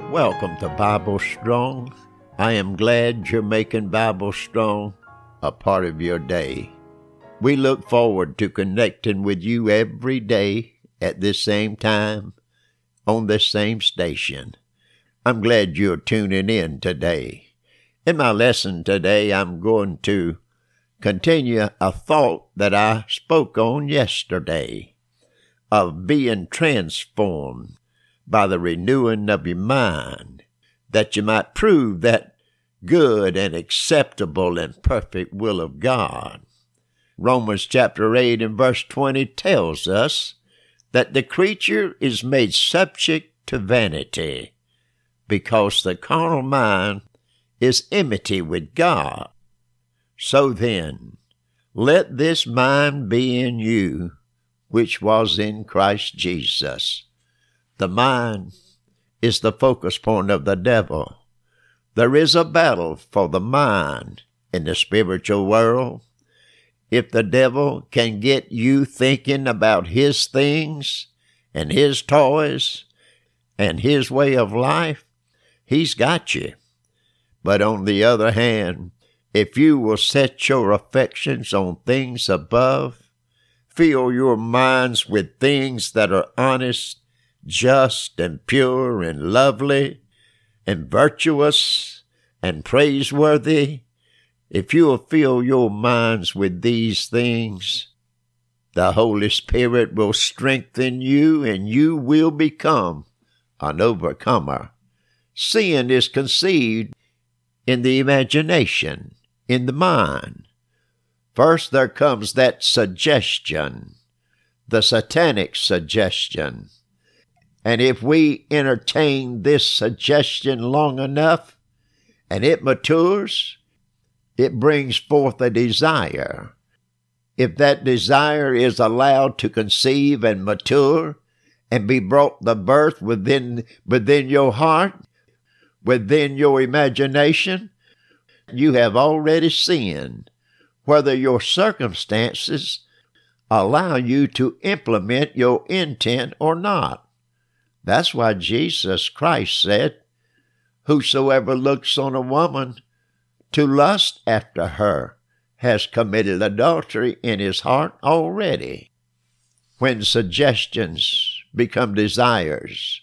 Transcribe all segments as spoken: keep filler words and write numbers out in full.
Welcome to Bible Strong. I am glad you're making Bible Strong a part of your day. We look forward to connecting with you every day at this same time on this same station. I'm glad you're tuning in today. In my lesson today, I'm going to continue a thought that I spoke on yesterday of being transformed by the renewing of your mind, that you might prove that good and acceptable and perfect will of God. Romans chapter eight and verse twenty tells us that the creature is made subject to vanity, because the carnal mind is enmity with God. So then, let this mind be in you, which was in Christ Jesus. The mind is the focus point of the devil. There is a battle for the mind in the spiritual world. If the devil can get you thinking about his things and his toys and his way of life, he's got you. But on the other hand, if you will set your affections on things above, fill your minds with things that are honest, just and pure and lovely and virtuous and praiseworthy, if you will fill your minds with these things, the Holy Spirit will strengthen you and you will become an overcomer. Sin is conceived in the imagination, in the mind. First there comes that suggestion, the satanic suggestion. And if we entertain this suggestion long enough and it matures, it brings forth a desire. If that desire is allowed to conceive and mature and be brought to birth within, within your heart, within your imagination, you have already sinned, whether your circumstances allow you to implement your intent or not. That's why Jesus Christ said, whosoever looks on a woman to lust after her has committed adultery in his heart already. When suggestions become desires,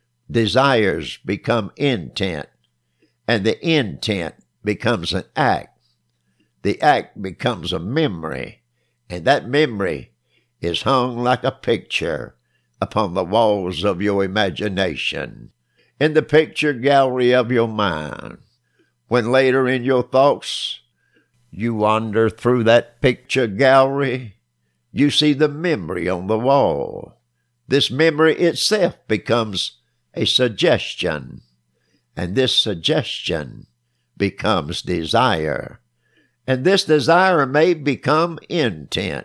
desires become intent, and the intent becomes an act. The act becomes a memory, and that memory is hung like a picture upon the walls of your imagination, in the picture gallery of your mind. When later in your thoughts you wander through that picture gallery, you see the memory on the wall. This memory itself becomes a suggestion, and this suggestion becomes desire, and this desire may become intent.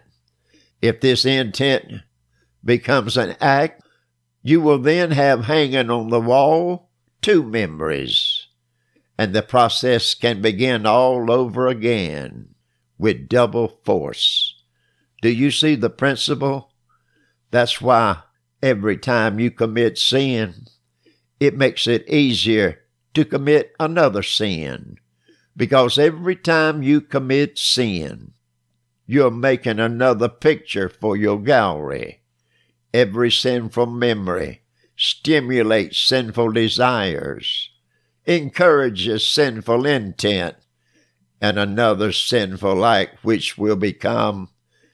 If this intent becomes an act, you will then have hanging on the wall two memories, and the process can begin all over again with double force. Do you see the principle? That's why every time you commit sin, it makes it easier to commit another sin, because every time you commit sin, you're making another picture for your gallery. Every sinful memory stimulates sinful desires, encourages sinful intent, and another sinful act which will become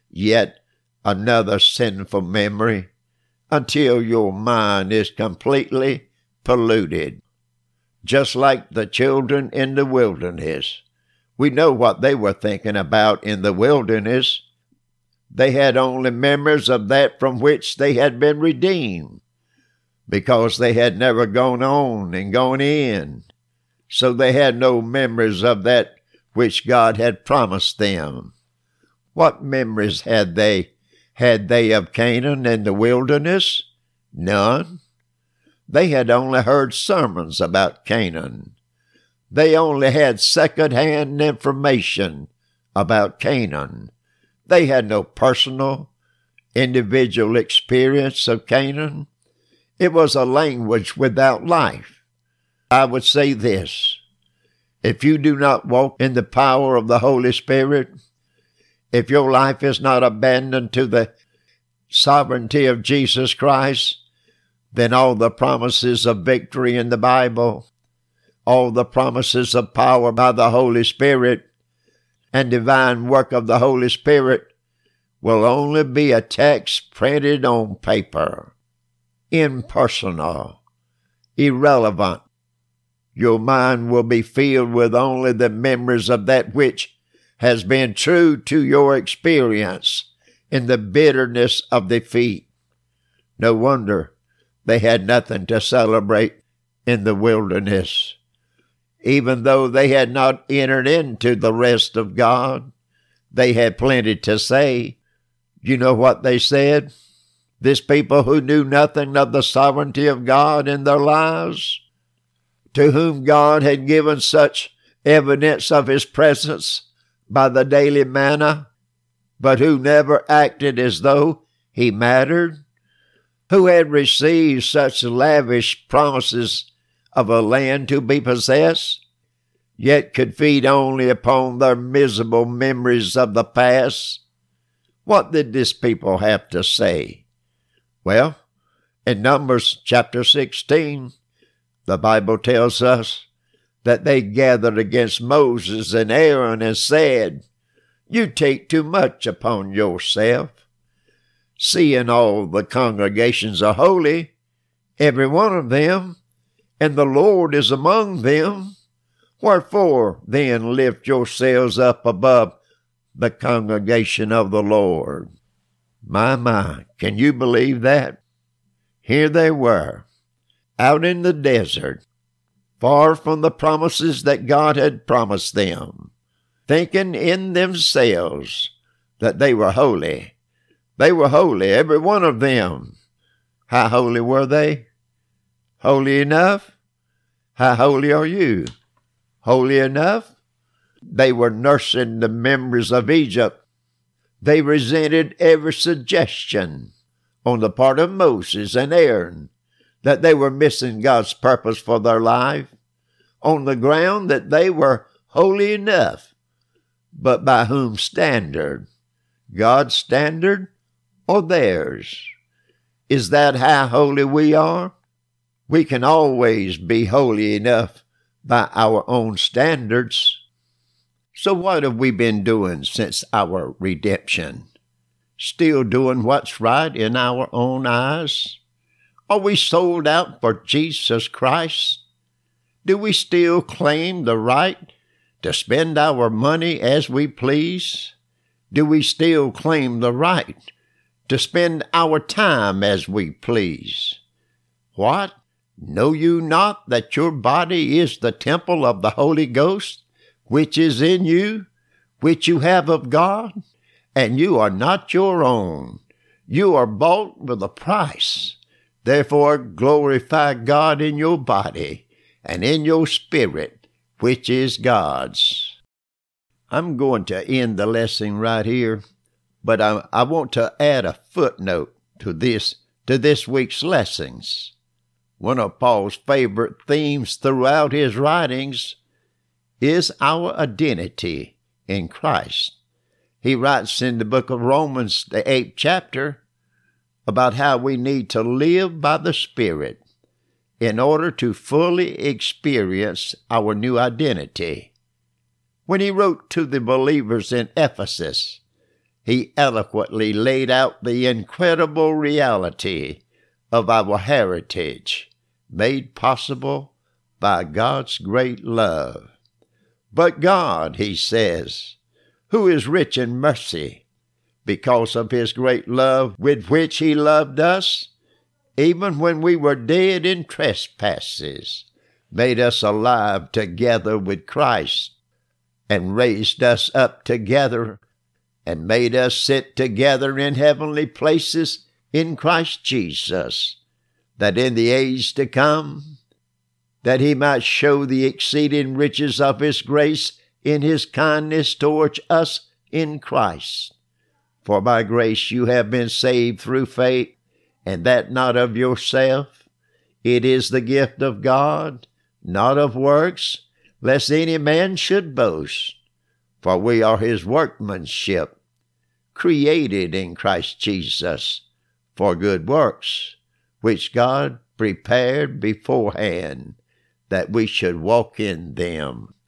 yet another sinful memory until your mind is completely polluted. Just like the children in the wilderness. We know what they were thinking about in the wilderness. They had only memories of that from which they had been redeemed, because they had never gone on and gone in. So they had no memories of that which God had promised them. What memories had they? Had they of Canaan and the wilderness? None. They had only heard sermons about Canaan. They only had second-hand information about Canaan. They had no personal, individual experience of Canaan. It was a language without life. I would say this: if you do not walk in the power of the Holy Spirit, if your life is not abandoned to the sovereignty of Jesus Christ, then all the promises of victory in the Bible, all the promises of power by the Holy Spirit and divine work of the Holy Spirit will only be a text printed on paper, impersonal, irrelevant. Your mind will be filled with only the memories of that which has been true to your experience in the bitterness of defeat. No wonder they had nothing to celebrate in the wilderness. Even though they had not entered into the rest of God, they had plenty to say. You know what they said? This people who knew nothing of the sovereignty of God in their lives, to whom God had given such evidence of his presence by the daily manna, but who never acted as though he mattered, who had received such lavish promises of a land to be possessed, yet could feed only upon their miserable memories of the past. What did this people have to say? Well, in Numbers chapter sixteen, the Bible tells us that they gathered against Moses and Aaron and said, "You take too much upon yourself. Seeing all the congregations are holy, every one of them, and the Lord is among them, wherefore then lift yourselves up above the congregation of the Lord." My, my, can you believe that? Here they were, out in the desert, far from the promises that God had promised them, thinking in themselves that they were holy. They were holy, every one of them. How holy were they? Holy enough? How holy are you? Holy enough? They were nursing the memories of Egypt. They resented every suggestion on the part of Moses and Aaron that they were missing God's purpose for their life, on the ground that they were holy enough. But by whose standard? God's standard or theirs? Is that how holy we are? We can always be holy enough by our own standards. So what have we been doing since our redemption? Still doing what's right in our own eyes? Are we sold out for Jesus Christ? Do we still claim the right to spend our money as we please? Do we still claim the right to spend our time as we please? What? Know you not that your body is the temple of the Holy Ghost, which is in you, which you have of God? And you are not your own. You are bought with a price. Therefore glorify God in your body and in your spirit, which is God's. I'm going to end the lesson right here, but I, I want to add a footnote to this, to this week's lessons. One of Paul's favorite themes throughout his writings is our identity in Christ. He writes in the book of Romans, the eighth chapter, about how we need to live by the Spirit in order to fully experience our new identity. When he wrote to the believers in Ephesus, he eloquently laid out the incredible reality of our heritage, made possible by God's great love. But God, he says, who is rich in mercy, because of his great love with which he loved us, even when we were dead in trespasses, made us alive together with Christ, and raised us up together, and made us sit together in heavenly places in Christ Jesus, that in the age to come, that he might show the exceeding riches of his grace in his kindness towards us in Christ. For by grace you have been saved through faith, and that not of yourself. It is the gift of God, not of works, lest any man should boast. For we are his workmanship, created in Christ Jesus for good works, which God prepared beforehand that we should walk in them.